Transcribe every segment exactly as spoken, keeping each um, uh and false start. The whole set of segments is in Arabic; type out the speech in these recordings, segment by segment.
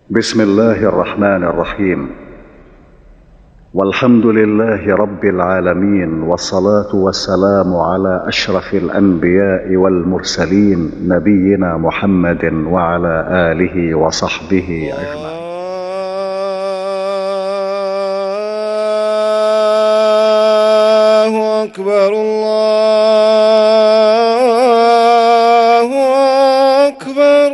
بسم الله الرحمن الرحيم. والحمد لله رب العالمين، والصلاة والسلام على أشرف الأنبياء والمرسلين، نبينا محمد وعلى آله وصحبه أجمعين. الله أكبر، الله أكبر،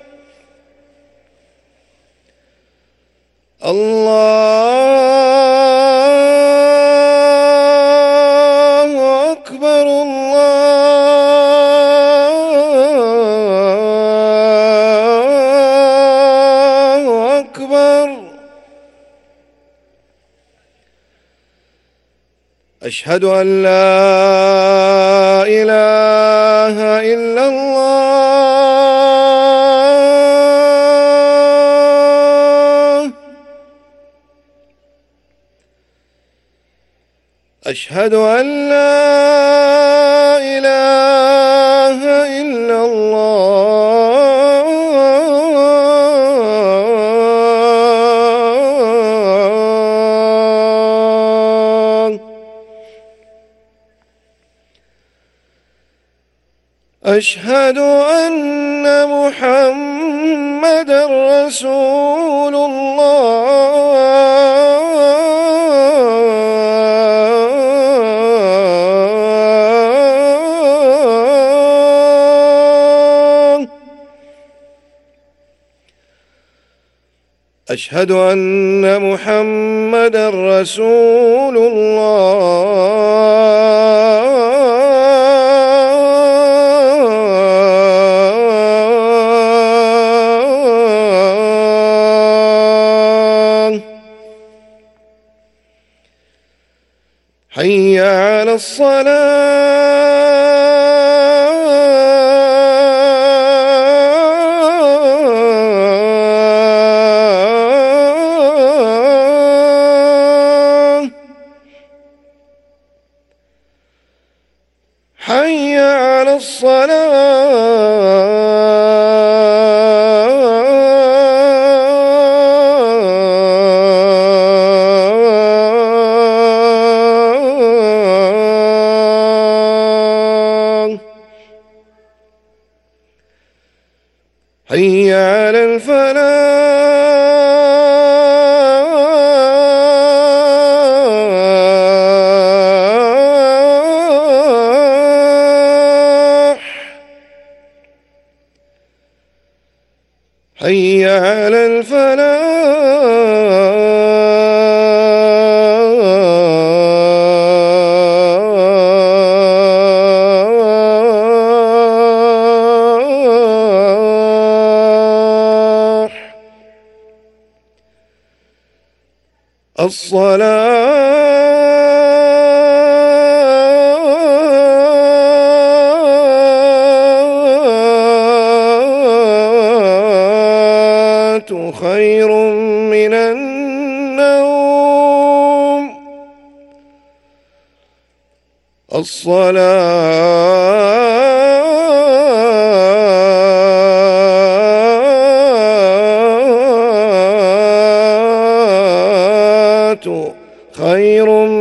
الله أكبر، الله أكبر. أشهد أن لا إله إلا الله. أشهد أن لا إله إلا الله. أشهد أن محمدًا رسول الله. أشهد أن محمدًا رسول الله. حي على الصلاة. حي على الصلاة. حي على الفلاح. حي على الفلاح. الصلاة خير من النوم. الصلاة خير